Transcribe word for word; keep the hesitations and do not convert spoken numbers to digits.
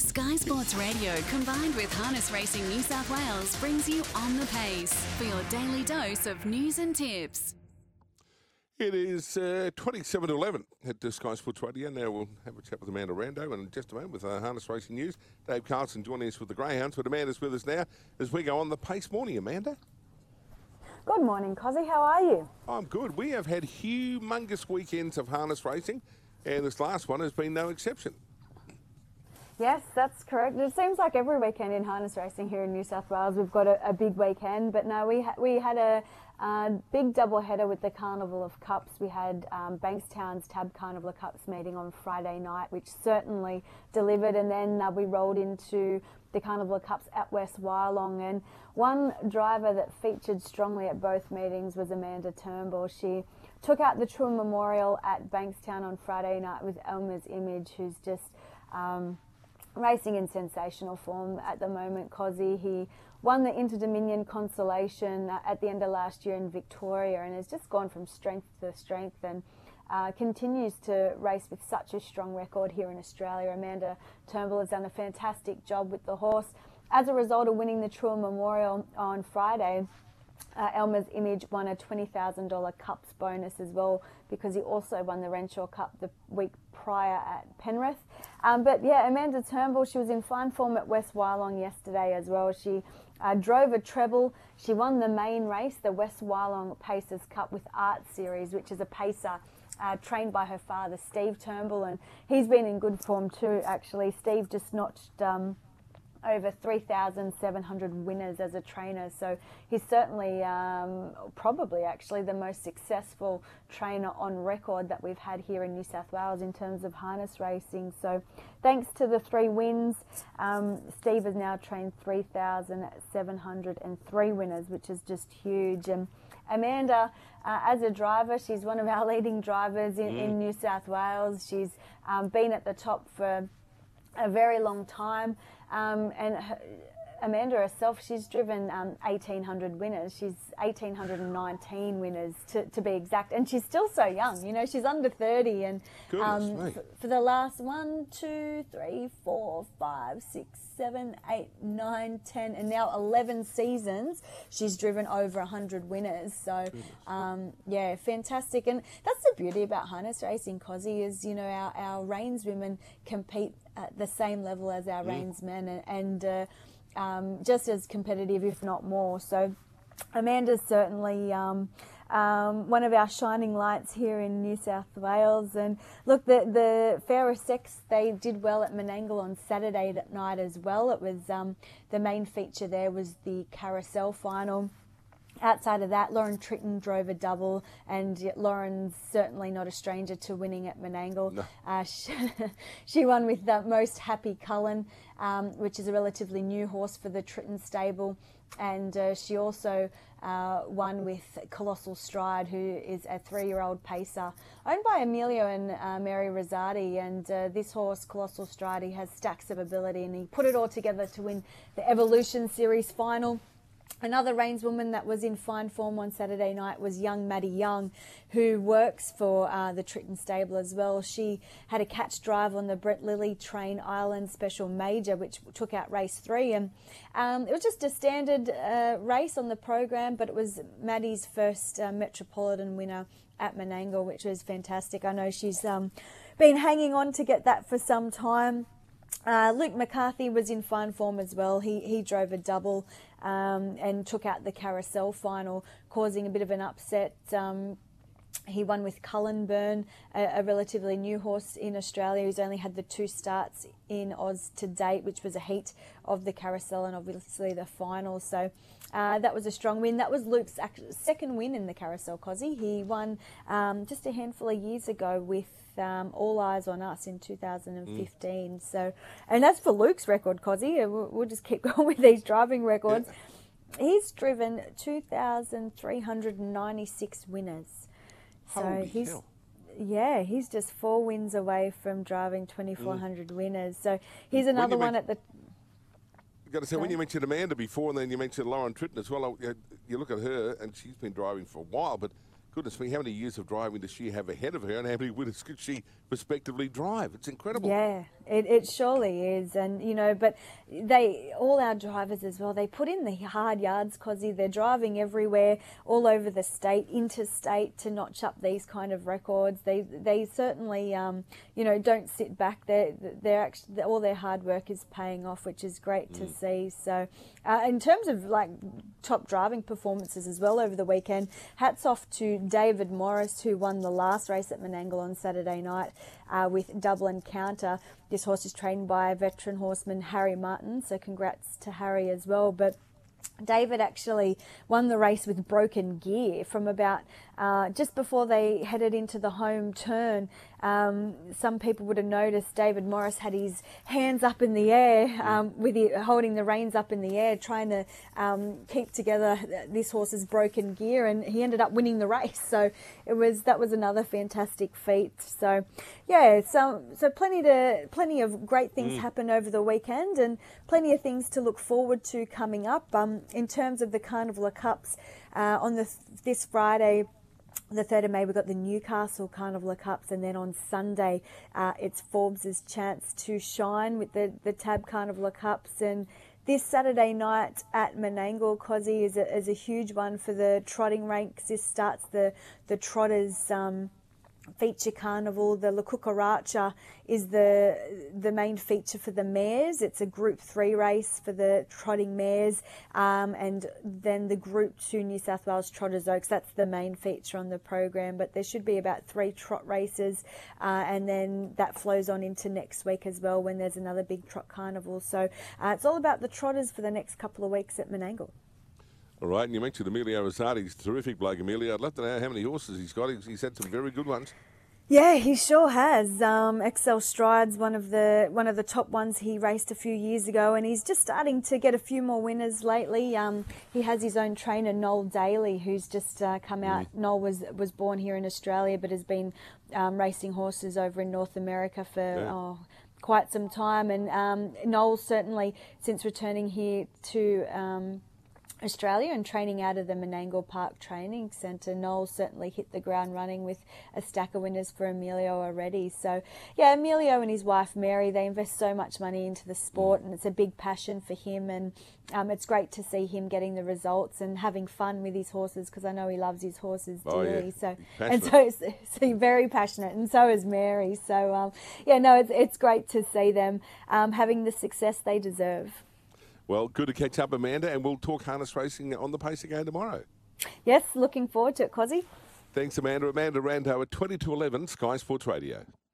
Sky Sports Radio combined with Harness Racing New South Wales brings you On the Pace for your daily dose of news and tips. It is uh, twenty-seven to eleven at uh, Sky Sports Radio. Now we'll have a chat with Amanda Rando and in just a moment with uh, Harness Racing News. Dave Carlson joining us with the Greyhounds, but Amanda's with us now as we go on the pace. Morning, Amanda. Good morning, Cozzy. How are you? I'm good. We have had humongous weekends of harness racing, and this last one has been no exception. Yes, that's correct. It seems like every weekend in harness racing here in New South Wales we've got a, a big weekend, but no, we ha- we had a uh, big double header with the Carnival of Cups. We had um, Bankstown's Tab Carnival of Cups meeting on Friday night, which certainly delivered, and then uh, we rolled into the Carnival of Cups at West Wyalong, and one driver that featured strongly at both meetings was Amanda Turnbull. She took out the True Memorial at Bankstown on Friday night with Elmer's Image, who's just um, racing in sensational form at the moment. Cozzy, he won the Inter-Dominion Consolation at the end of last year in Victoria and has just gone from strength to strength and uh, continues to race with such a strong record here in Australia. Amanda Turnbull has done a fantastic job with the horse. As a result of winning the True Memorial on Friday, Uh, Elmer's Image won a twenty thousand dollars Cups bonus as well, because he also won the Renshaw Cup the week prior at Penrith. Um, but yeah, Amanda Turnbull, she was in fine form at West Wyalong yesterday as well. She uh, drove a treble. She won the main race, the West Wyalong Pacers Cup with Art Series, which is a pacer uh, trained by her father, Steve Turnbull, and he's been in good form too, actually. Steve just notched Um, over three thousand seven hundred winners as a trainer. So he's certainly um, probably actually the most successful trainer on record that we've had here in New South Wales in terms of harness racing. So thanks to the three wins, um, Steve has now trained three thousand seven hundred three winners, which is just huge. And Amanda, uh, as a driver, she's one of our leading drivers in, mm. in New South Wales. She's um, been at the top for a very long time. Um, and her, Amanda herself, she's driven um, eighteen hundred winners. She's one thousand eight hundred nineteen winners to, to be exact. And she's still so young. You know, she's under thirty. And um, f- for the last one, two, three, four, five, six, seven, eight, nine, ten, and now eleven seasons, she's driven over one hundred winners. So, um, yeah, fantastic. And that's the beauty about harness racing, Cozzy, is, you know, our, our reins women compete at the same level as our mm. reins men, and, and uh, um, just as competitive, if not more. So Amanda's certainly um, um, one of our shining lights here in New South Wales. And look, the, the Fairer Sex, they did well at Menangle on Saturday night as well. It was um, the main feature there was the carousel final. Outside of that, Lauren Tritton drove a double, and Lauren's certainly not a stranger to winning at Menangle. No. Uh, she, she won with the Most Happy Cullen, um, which is a relatively new horse for the Tritton stable, and uh, she also uh, won with Colossal Stride, who is a three-year-old pacer owned by Emilio and uh, Mary Rosati. And uh, this horse, Colossal Stride, he has stacks of ability, and he put it all together to win the Evolution Series final. Another reinswoman that was in fine form on Saturday night was young Maddie Young, who works for uh, the Tritton stable as well. She had a catch drive on the Brett Lilly Train Island Special Major, which took out race three. And um, it was just a standard uh, race on the program, but it was Maddie's first uh, Metropolitan winner at Menangle, which was fantastic. I know she's um, been hanging on to get that for some time. Uh, Luke McCarthy was in fine form as well. He he drove a double um, and took out the carousel final, causing a bit of an upset. Um, he won with Cullenburn, a, a relatively new horse in Australia who's only had the two starts in Oz to date, which was a heat of the carousel and obviously the final. So uh, that was a strong win. That was Luke's second win in the carousel, Cozzy. He won um, just a handful of years ago with Um, All Eyes on Us in two thousand fifteen. Mm. So, and that's for Luke's record, Cozzy. We'll, we'll just keep going with these driving records. Yeah. He's driven two thousand three hundred ninety-six winners. So Holy he's hell. Yeah, he's just four wins away from driving twenty-four hundred mm. winners. So here's another one at the. You've got to say, when you mentioned Amanda before, and then you mentioned Lauren Tritton as well, you look at her, and she's been driving for a while, but goodness me, how many years of driving does she have ahead of her, and how many winners could she respectively drive? It's incredible. Yeah, It, it surely is, and you know, but they, all our drivers as well, they put in the hard yards, Cozzy. They're driving everywhere, all over the state, interstate, to notch up these kind of records. They they certainly, um, you know, don't sit back. They're, they're actually, all their hard work is paying off, which is great mm. to see. So, uh, in terms of like top driving performances as well over the weekend, hats off to David Morris, who won the last race at Menangle on Saturday night uh, with Double Encounter. This horse is trained by veteran horseman Harry Martin, so congrats to Harry as well. But David actually won the race with broken gear from about uh, just before they headed into the home turn. Um, some people would have noticed David Morris had his hands up in the air, um, with the, holding the reins up in the air, trying to um, keep together this horse's broken gear, and he ended up winning the race. So it was that was another fantastic feat. So yeah, so so plenty to plenty of great things mm. happened over the weekend, and plenty of things to look forward to coming up. Um, in terms of the Carnival of Cups, uh, on the this Friday, the third of May, we've got the Newcastle Carnival of Cups, and then on Sunday uh, it's Forbes' chance to shine with the, the Tab Carnival of Cups. And this Saturday night at Menangle, Cozzy, is a, is a huge one for the trotting ranks. This starts the, the Trotters um, feature carnival. The La Cucaracha is the the main feature for the mares. It's a Group three race for the trotting mares, um, and then the Group two New South Wales Trotters Oaks. That's the main feature on the program. But there should be about three trot races, uh, and then that flows on into next week as well, when there's another big trot carnival. So uh, it's all about the trotters for the next couple of weeks at Menangle. All right, and you mentioned Emilio Rosati. He's a terrific bloke, Emilio. I'd love to know how many horses he's got. He's, he's had some very good ones. Yeah, he sure has. Um, Excel Stride's one of the one of the top ones he raced a few years ago, and he's just starting to get a few more winners lately. Um, he has his own trainer, Noel Daly, who's just uh, come out. Mm. Noel was was born here in Australia, but has been um, racing horses over in North America for yeah. oh, quite some time. And um, Noel certainly, since returning here to Um, Australia and training out of the Menangle Park Training Centre, Noel certainly hit the ground running with a stack of winners for Emilio already. So, yeah, Emilio and his wife Mary, they invest so much money into the sport, and it's a big passion for him, and um, it's great to see him getting the results and having fun with his horses, because I know he loves his horses dearly. Oh, yeah. So, and so, so very passionate, and so is Mary. So, um, yeah, no, it's, it's great to see them um, having the success they deserve. Well, good to catch up, Amanda, and we'll talk harness racing on the pace again tomorrow. Yes, looking forward to it, Cozzy. Thanks, Amanda. Amanda Rando at twenty to eleven, Sky Sports Radio.